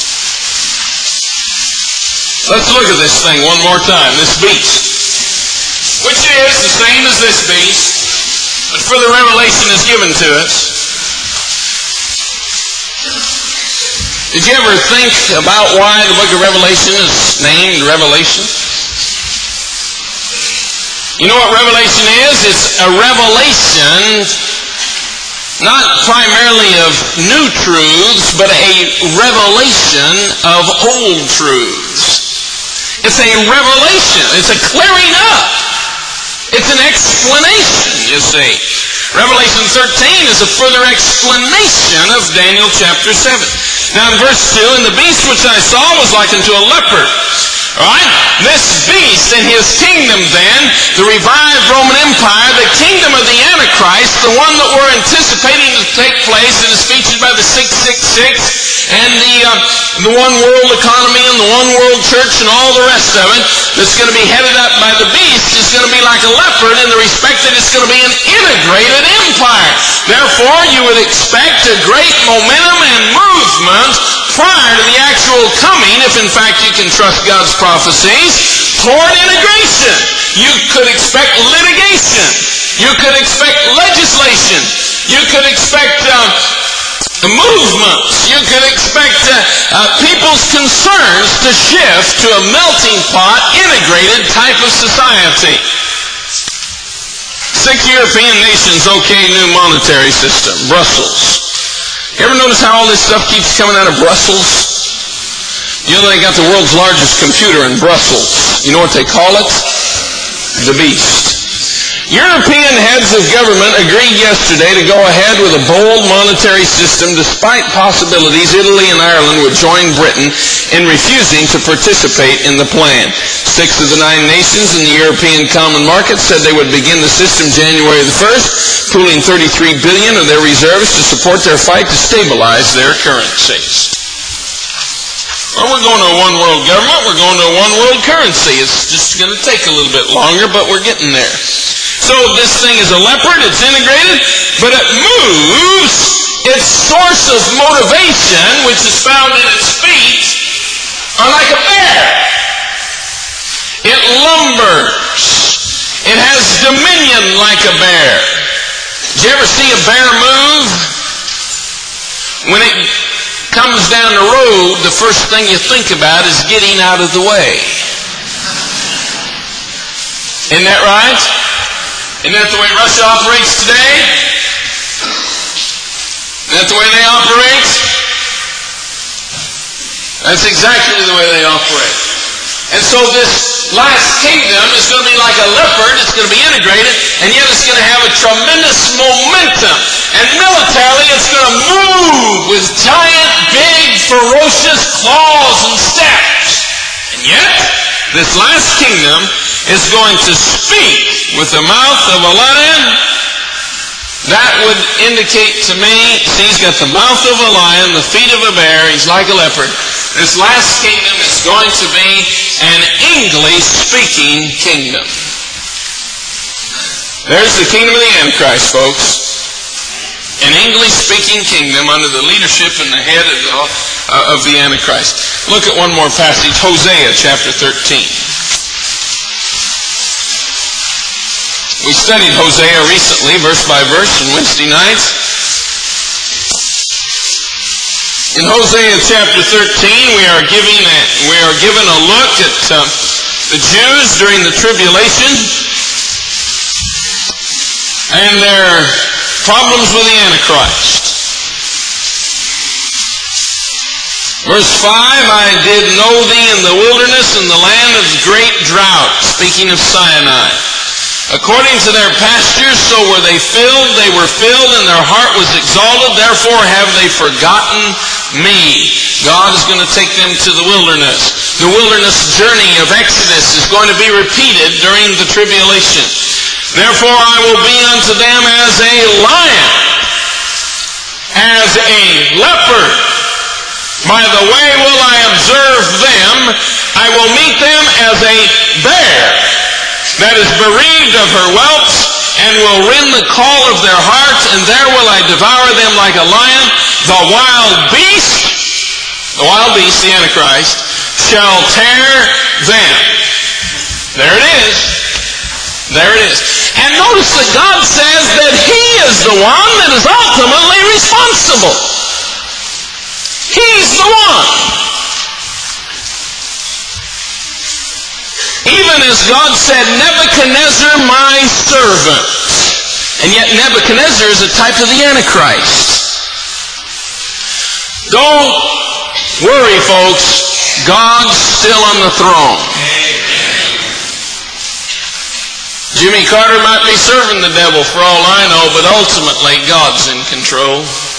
[SPEAKER 2] Let's look at this thing one more time, this beast, which is the same as this beast, but further revelation is given to us. Did you ever think about why the book of Revelation is named Revelation? You know what revelation is? It's a revelation not primarily of new truths, but a revelation of old truths. It's a revelation. It's a clearing up. It's an explanation, you see. Revelation thirteen is a further explanation of Daniel chapter seven. Now in verse two, and the beast which I saw was like unto a leopard. Alright? This beast and his kingdom then, the revived Roman Empire, the kingdom of the Antichrist, the one that we're anticipating to take place, that is featured by the six six six, and the, uh, the one world economy and the one world church and all the rest of it, that's going to be headed up by the beast, is going to be like a leopard in the respect that it's going to be an integrated empire. Therefore, you would expect a great momentum and movement prior to the actual coming, if in fact you can trust God's prophecies, toward integration. You could expect litigation. You could expect legislation. You could expect uh, movements. You could expect uh, uh, people's concerns to shift to a melting pot, integrated type of society. Six European nations, okay, new monetary system, Brussels. You ever notice how all this stuff keeps coming out of Brussels? You know they got the world's largest computer in Brussels. You know what they call it? The beast. European heads of government agreed yesterday to go ahead with a bold monetary system despite possibilities Italy and Ireland would join Britain in refusing to participate in the plan. Six of the nine nations in the European Common Market said they would begin the system January the first, pooling thirty-three billion dollars of their reserves to support their fight to stabilize their currencies. Well, we're going to a one-world government. We're going to a one-world currency. It's just going to take a little bit longer, but we're getting there. So this thing is a leopard, it's integrated, but it moves. Its source of motivation, which is found in its feet, are like a bear. It lumbers. It has dominion like a bear. Did you ever see a bear move? When it comes down the road, the first thing you think about is getting out of the way. Isn't that right? Isn't that the way Russia operates today? Isn't that the way they operate? That's exactly the way they operate. And so this last kingdom is going to be like a leopard. It's going to be integrated, and yet it's going to have a tremendous momentum. And militarily, it's going to move with giant, big, ferocious claws and steps. And yet, this last kingdom is going to speak with the mouth of a lion. That would indicate to me, see, he's got the mouth of a lion, the feet of a bear, he's like a leopard. This last kingdom is going to be an English-speaking kingdom. There's the kingdom of the Antichrist, folks. An English-speaking kingdom under the leadership and the head of the, uh, of the Antichrist. Look at one more passage, Hosea chapter thirteen. We studied Hosea recently, verse by verse, on Wednesday nights. In Hosea chapter thirteen, we are giving a, we are given a look at uh, the Jews during the tribulation and their problems with the Antichrist. Verse five, I did know thee in the wilderness, in the land of great drought, speaking of Sinai. According to their pastures, so were they filled, they were filled, and their heart was exalted, therefore have they forgotten me. God is going to take them to the wilderness. The wilderness journey of Exodus is going to be repeated during the tribulation. Therefore I will be unto them as a lion, as a leopard. By the way will I observe them, I will meet them as a bear that is bereaved of her whelps, and will rend the call of their hearts, and there will I devour them like a lion. The wild beast, the wild beast, the Antichrist, shall tear them. There it is. There it is. And notice that God says that He is the one that is ultimately responsible. He's the one. Even as God said, Nebuchadnezzar, my servant. And yet Nebuchadnezzar is a type of the Antichrist. Don't worry, folks. God's still on the throne. Jimmy Carter might be serving the devil for all I know, but ultimately God's in control.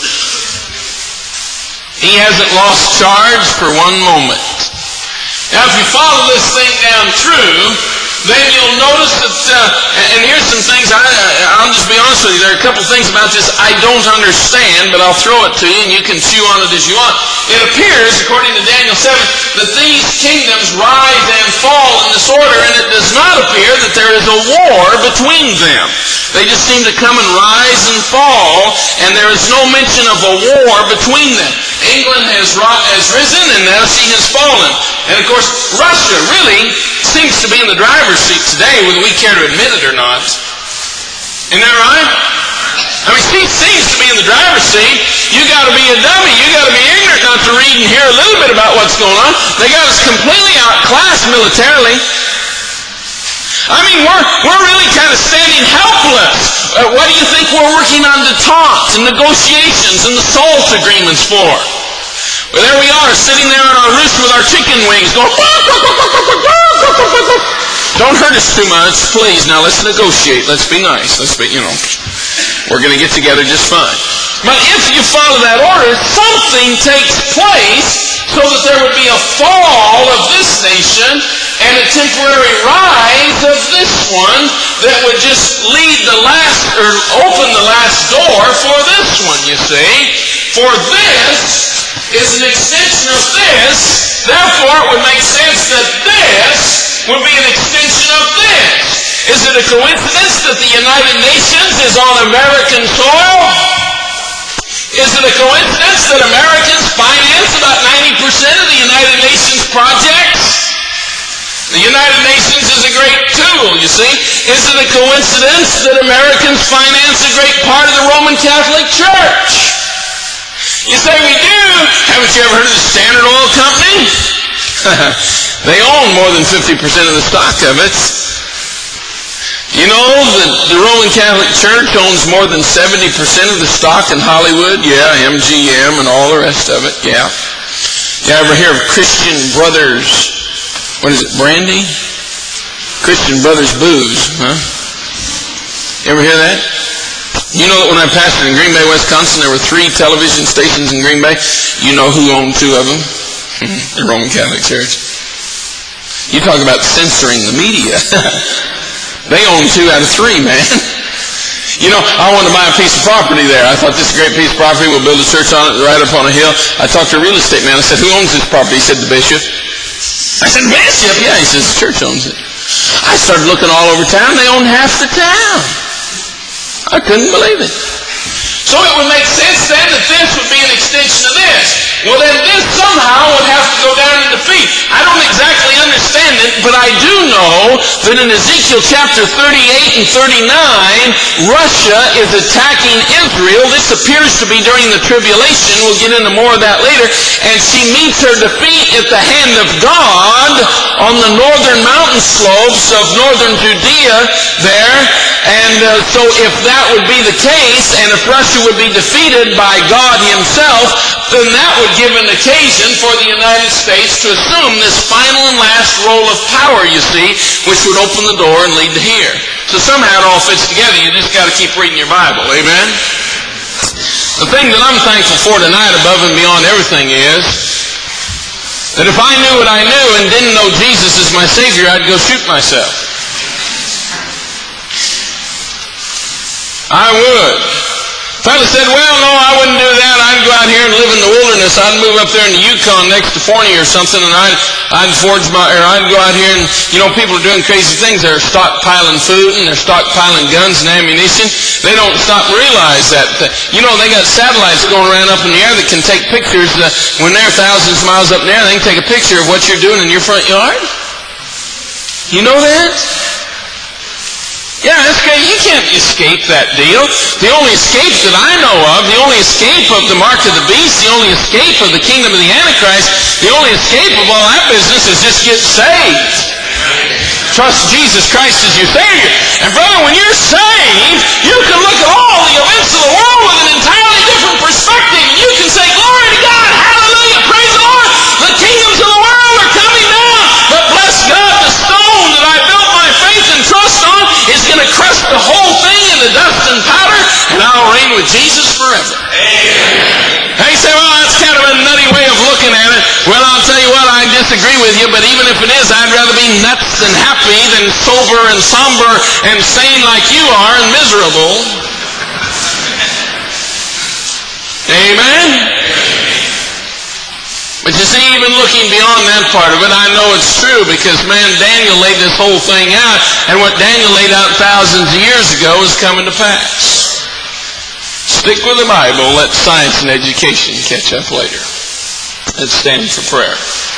[SPEAKER 2] He hasn't lost charge for one moment. Now, if you follow this thing down through, then you'll notice that, uh, and here's some things, I, I'll just be honest with you, there are a couple things about this I don't understand, but I'll throw it to you and you can chew on it as you want. It appears, according to Daniel seven, that these kingdoms rise and fall in this order, and it does not appear that there is a war between them. They just seem to come and rise and fall, and there is no mention of a war between them. England has, has risen, and now she has fallen. And of course, Russia really seems to be in the driver's seat today, whether we care to admit it or not. Isn't that right? I mean, she seems to be in the driver's seat. You got to be a dummy. You got to be ignorant not to read and hear a little bit about what's going on. They got us completely outclassed militarily. I mean, we're, we're really kind of standing helpless. Uh, what do you think we're working on detente and negotiations and the SALT agreements for? Well, there we are, sitting there on our roost with our chicken wings going, don't hurt us too much, please. Now let's negotiate. Let's be nice. Let's be, you know, we're going to get together just fine. But if you follow that order, something takes place so that there would be a fall of this nation and a temporary rise of this one that would just lead the last, or open the last door for this one, you see. For this is an extension of this, therefore it would make sense that this would be an extension of this. Is it a coincidence that the United Nations is on American soil? Is it a coincidence that Americans finance about ninety percent of the United Nations projects? The United Nations is a great tool, you see. Is it a coincidence that Americans finance a great part of the Roman Catholic Church? You say we do. Haven't you ever heard of the Standard Oil Company? They own more than fifty percent of the stock of it. You know that the Roman Catholic Church owns more than seventy percent of the stock in Hollywood? Yeah, M G M and all the rest of it, yeah. You ever hear of Christian Brothers? What is it, brandy? Christian Brothers Booze, huh? You ever hear that? You know that when I pastored in Green Bay, Wisconsin, there were three television stations in Green Bay. You know who owned two of them? The Roman Catholic Church. You talk about censoring the media. They own two out of three, man. You know, I wanted to buy a piece of property there. I thought this is a great piece of property. We'll build a church on it right up on a hill. I talked to a real estate man. I said, who owns this property? He said, the bishop. I said, bishop? Yeah, he says, the church owns it. I started looking all over town. They own half the town. I couldn't believe it. So it would make sense then that this would be an extension of this. Well, then this somehow would have to go down and defeat. I don't exactly understand it, but I do know that in Ezekiel chapter thirty-eight and thirty-nine, Russia is attacking Israel. This appears to be during the tribulation. We'll get into more of that later. And she meets her defeat at the hand of God on the northern mountain slopes of northern Judea there. And uh, so if that would be the case, and if Russia would be defeated by God himself, then that would give an occasion for the United States to assume this final and last role of power, you see, which would open the door and lead to here. So somehow it all fits together. You just got to keep reading your Bible. Amen? The thing that I'm thankful for tonight above and beyond everything is that if I knew what I knew and didn't know Jesus as my Savior, I'd go shoot myself. I would. Fellow said, well, no, I wouldn't do that. I'd go out here and live in the wilderness. I'd move up there in the Yukon next to Forney or something, and I'd, I'd forge my, or I'd go out here and, you know, people are doing crazy things. They're stockpiling food and they're stockpiling guns and ammunition. They don't stop and realize that. You know, they got satellites going around up in the air that can take pictures. Uh, when they're thousands of miles up in the air, they can take a picture of what you're doing in your front yard. You know that? Yeah, that's great. You can't escape that deal. The only escape that I know of, the only escape of the mark of the beast, the only escape of the kingdom of the Antichrist, the only escape of all that business is just get saved. Trust Jesus Christ as your Savior. And brother, when you're saved, you can look at all the events of the world with an entirely different perspective. And you can say, glory to God, hallelujah, praise the Lord. The kingdoms of the world are coming down. But bless God, the stone that I built my faith and trust on is going to crush the whole thing into dust and powder, and I'll reign with Jesus forever. Amen. Now you say, well, that's kind of a nutty way of looking at it. Well, I'll tell you what, I disagree with you, but even if it is, I'd rather be nuts and happy than sober and somber and sane like you are and miserable. Amen? But you see, even looking beyond that part of it, I know it's true because, man, Daniel laid this whole thing out, and what Daniel laid out thousands of years ago is coming to pass. Stick with the Bible, let science and education catch up later. Let's stand for prayer.